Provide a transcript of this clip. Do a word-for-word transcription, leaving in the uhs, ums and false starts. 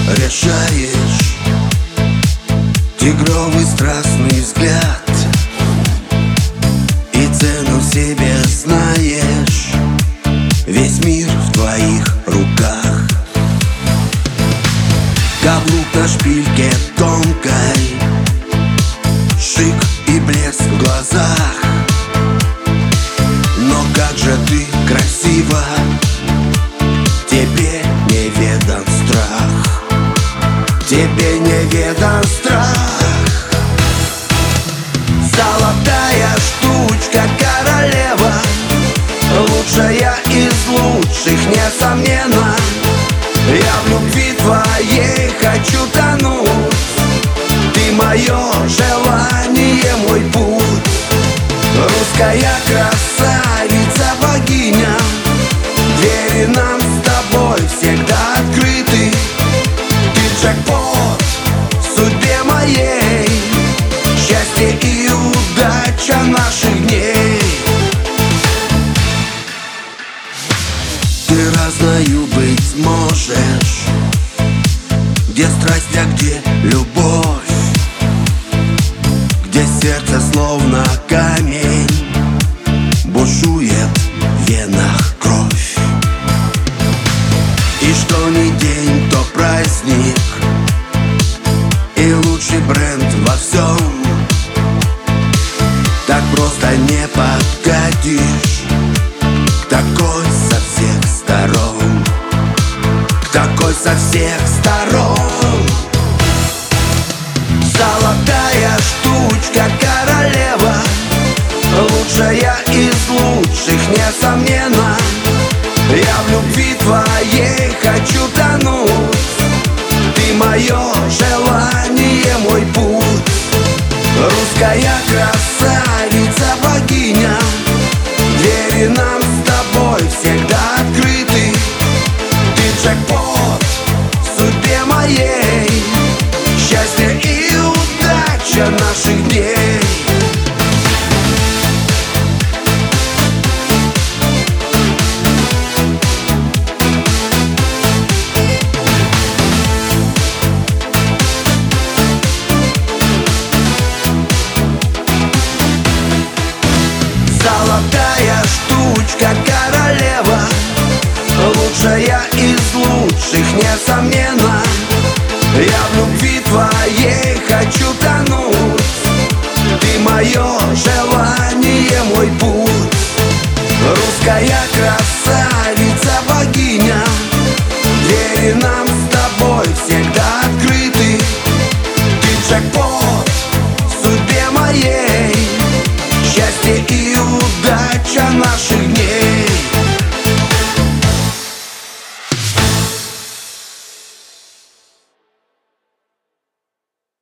решаешь. Тигровый страстный взгляд, и цену себе знаешь. Весь мир в твоих руках. Каблук на шпильке тонкой, шик и блеск в глазах. Но как же ты красива, тебе неведан страх, тебе неведан страх. Золотая штучка, королева, лучшая из лучших, несомненно. Я в любви твоей хочу тонуть. Ты мое желание, мой путь. Русская красавица, богиня, двери нам с тобой всегда открыты. Ты джекпот в судьбе моей, счастье и удача наших дней. Ты разною быть можешь, где страсть, а где любовь, где сердце словно камень, бушует в венах кровь. И что ни день, то праздник, и лучший бренд во всем. Так просто не подкатишь к такой со всех сторон, к такой со всех сторон. Золотая штучка, королева, лучшая из лучших, несомненно. Я в любви твоей хочу тонуть. Ты мое желание, мой путь. Русская красавица, богиня, двери нам с тобой всегда открыты. Ты джекпот в судьбе моей, счастье и удача наших дней. Золотая штучка, королева, лучшая из лучших, несомненно. Я в любви твоей хочу